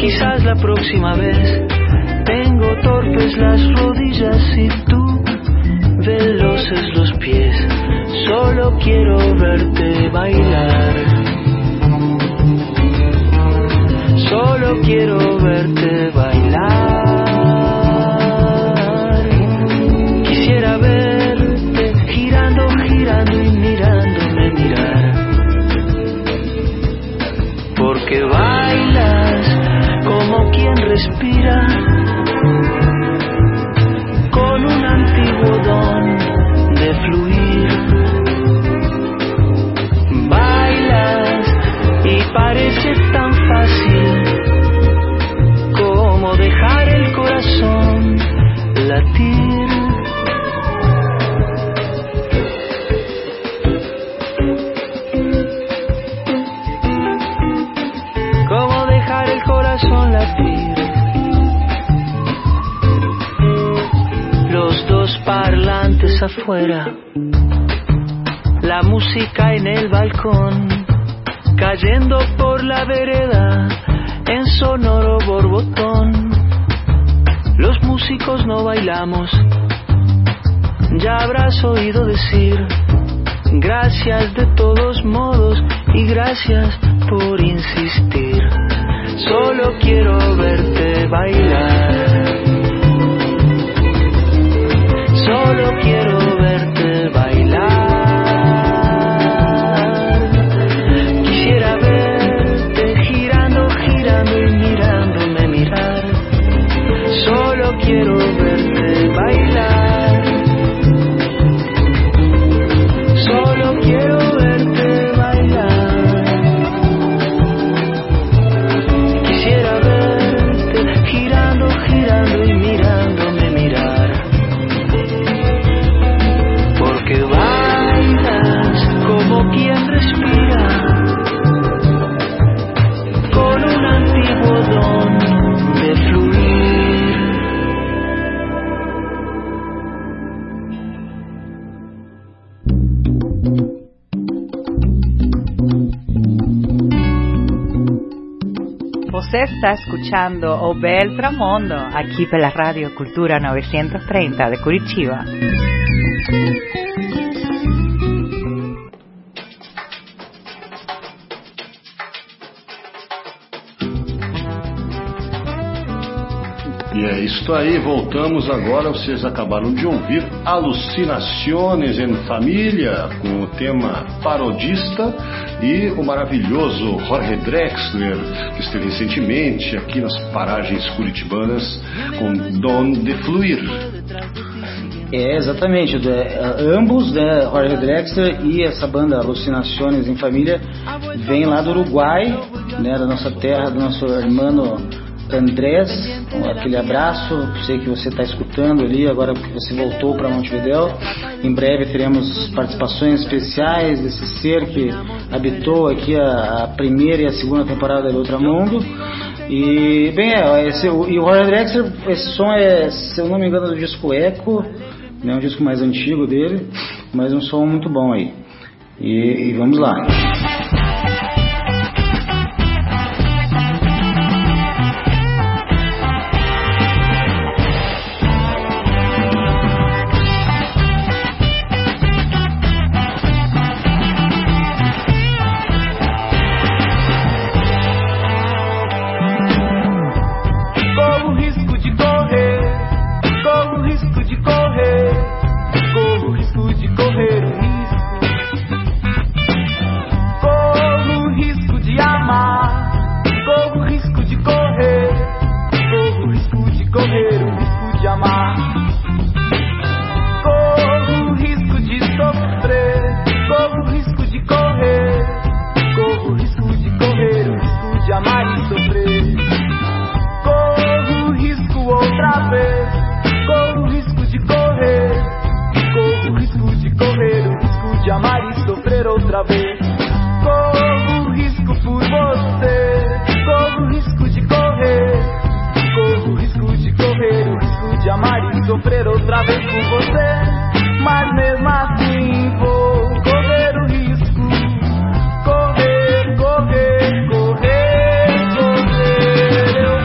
Quizás la próxima vez. Tengo torpes las rodillas y tú veloces los pies. Solo quiero verte bailar. Solo quiero verte bailar. Quisiera verte girando, girando y mirándome mirar. Porque bailas como quien respira, con un antiguo don de fluir. Bailas y parece tan fácil como dejar el corazón latir. Como dejar el corazón latir. Los dos parlantes afuera, la música en el balcón, cayendo por la vereda en sonoro borbotón. Los músicos no bailamos, ya habrás oído decir gracias de todos modos y gracias por insistir. Solo quiero verte bailar. Solo quiero verte bailar. Quisiera verte girando, girando y mirándome mirar. Solo quiero verte bailar. Solo quiero verte bailar. Quisiera verte girando, girando y mirándome mirar. Porque bailas como quien respira, con un antiguo don de fluir. Você está escuchando O Bel Tramondo aqui pela Rádio Cultura 930 de Curitiba. E é isso aí, voltamos agora. Vocês acabaram de ouvir Alucinações em Família, com o tema parodista, e o maravilhoso Jorge Drexler, que esteve recentemente aqui nas paragens curitibanas com Dom de Fluir. É, exatamente. Ambos, né, Jorge Drexler e essa banda Alucinações em Família, vem lá do Uruguai, né, da nossa terra, do nosso irmão Andrés. Aquele abraço, sei que você está escutando ali, agora que você voltou para Montevidéu. Em breve teremos participações especiais desse ser que habitou aqui a primeira e a segunda temporada do Ultramundo. E, bem, e o Jorge Drexler, esse som é, se eu não me engano, do disco Echo, né, um disco mais antigo dele, mas um som muito bom aí. E vamos lá. Correr, correr, correr.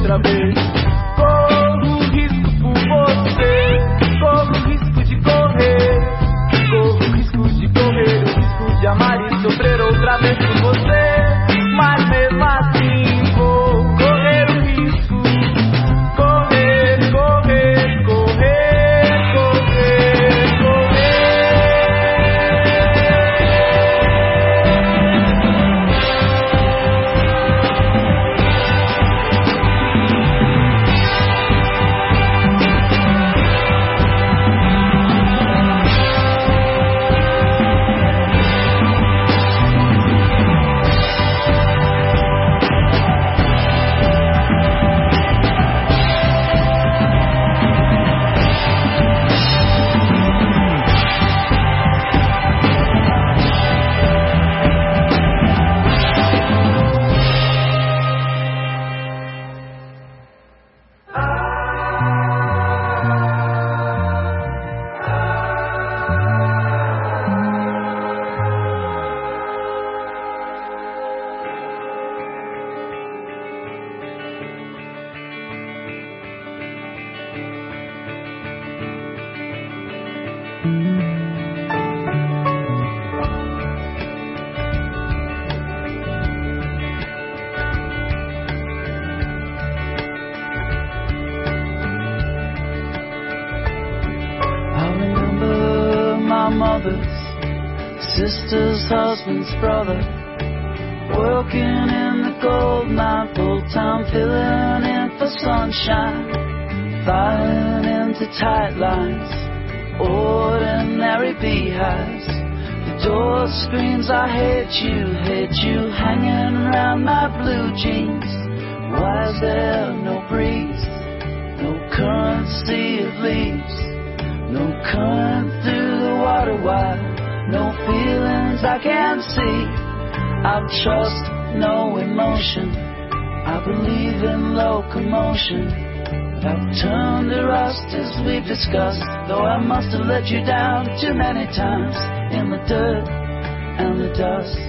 outra vez. Corro risco por você, corro risco de correr, corro risco de correr, o risco de amar e sofrer outra vez por você. Mas mesmo assim vou correr o risco, correr, correr, correr, correr, correr. Sister's husband's brother, working in the gold mine full time, filling in for sunshine, flying into tight lines, ordinary beehives. The door screams I hate you, hanging around my blue jeans. Why is there no breeze, no currency of leaves, no current through the water wire? No feelings I can see. I trust no emotion. I believe in locomotion. I've turned to rust as we've discussed, though I must have let you down too many times in the dirt and the dust.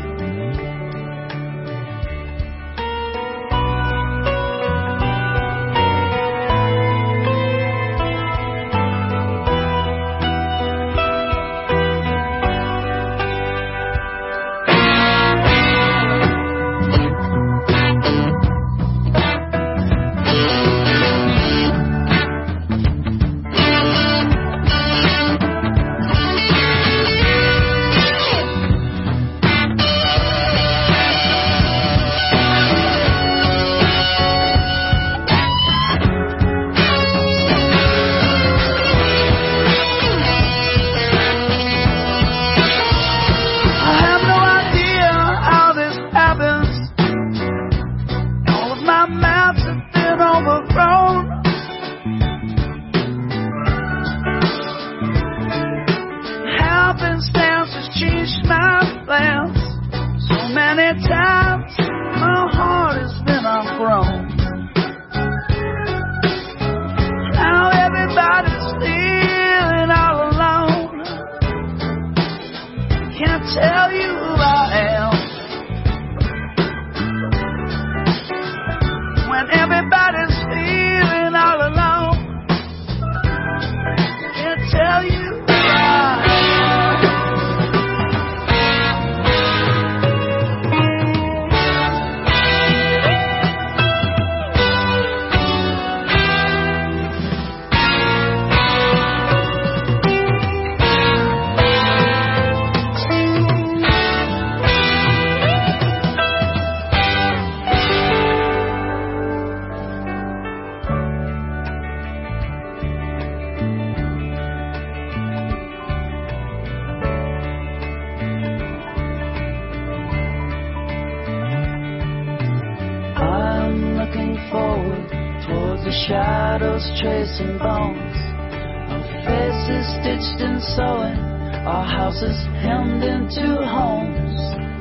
Tracing bones, our faces stitched and sewing, our houses hemmed into homes,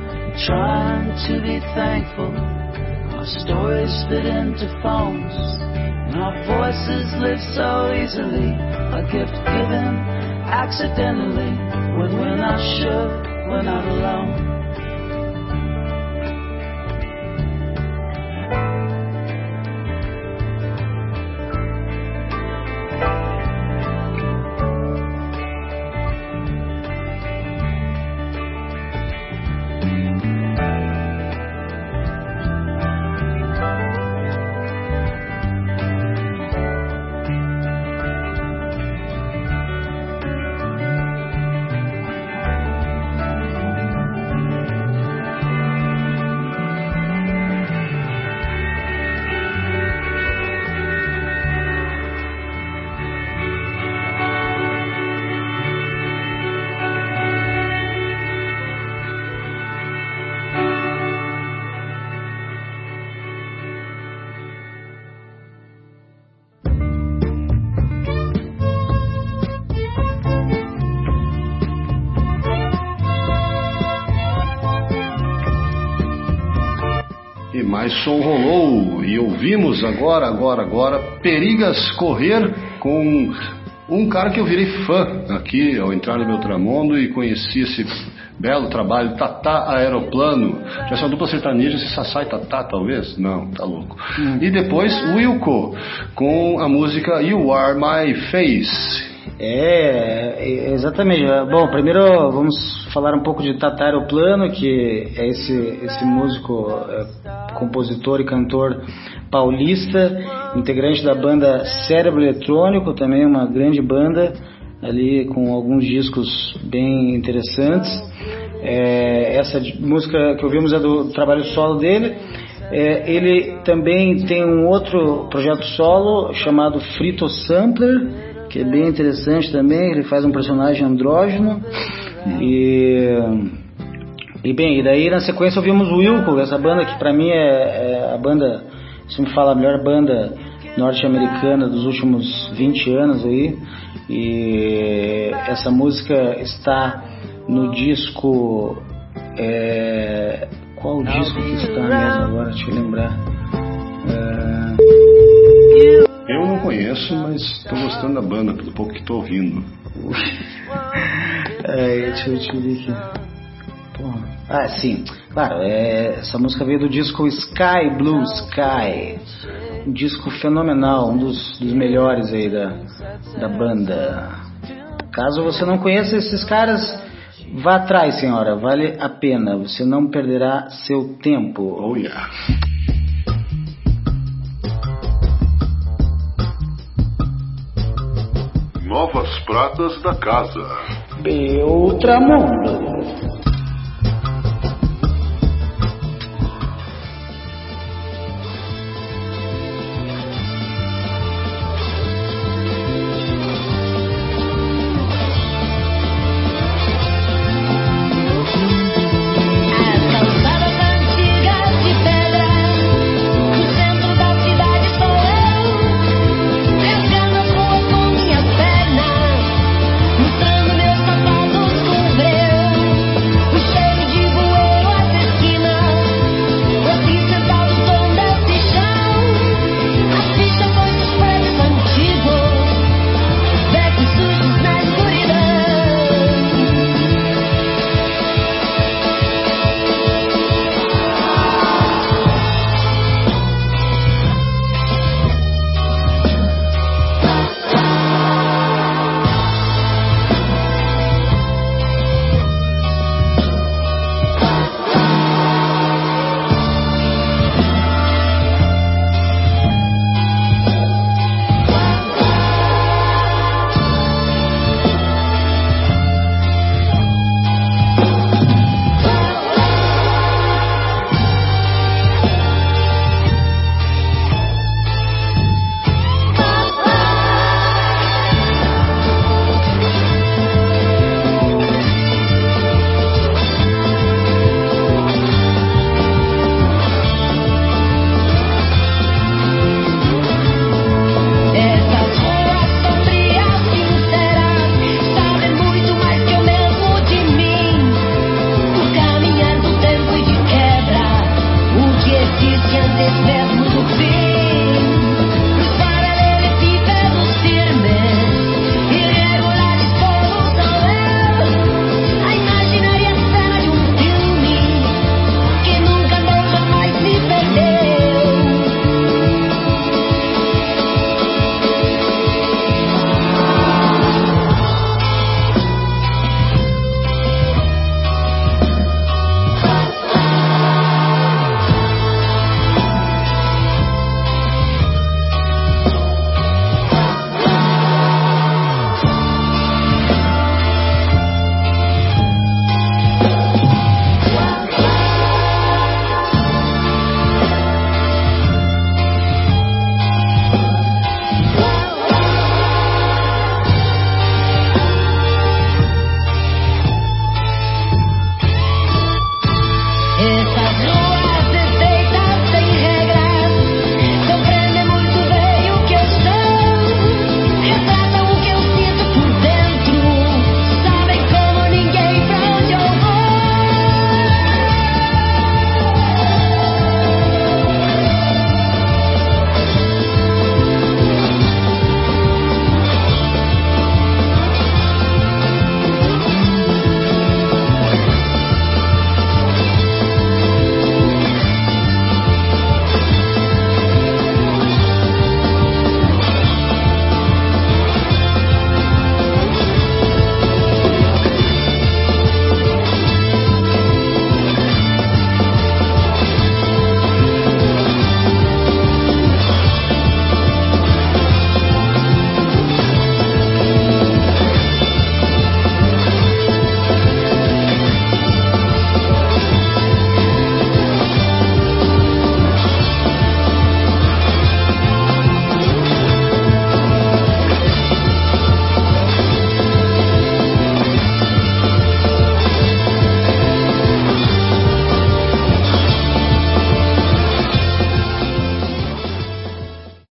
trying to be thankful, our stories split into phones, and our voices live so easily, a gift given accidentally, when we're not sure we're not alone. mais som rolou e ouvimos agora, Perigas Correr, com um cara que eu virei fã aqui ao entrar no Beltramondo e conheci esse belo trabalho, Tatá Aeroplano. Já é uma dupla sertaneja, se Sassá e Tatá, talvez? Não, tá louco. E depois Wilco, com a música You Are My Face. Exatamente. Bom, primeiro vamos falar um pouco de Tatá Aeroplano, que é esse músico, compositor e cantor paulista, integrante da banda Cérebro Eletrônico, também uma grande banda, ali com alguns discos bem interessantes. Essa música que ouvimos é do trabalho solo dele. Ele também tem um outro projeto solo chamado Frito Sampler, que é bem interessante também. Ele faz um personagem andrógeno. E daí na sequência ouvimos o Wilco, essa banda que pra mim é a banda, se me fala, a melhor banda norte-americana dos últimos 20 anos aí. E essa música está no disco, qual o disco que está mesmo agora, deixa eu lembrar. Eu não conheço, mas estou gostando da banda pelo pouco que estou ouvindo. Deixa eu ver aqui. Porra. Sim, claro, essa música veio do disco Sky Blue Sky, um disco fenomenal, um dos melhores aí da banda. Caso você não conheça esses caras, vá atrás, senhora, vale a pena, você não perderá seu tempo. Oh yeah. Novas pratas da casa. Beltramondo.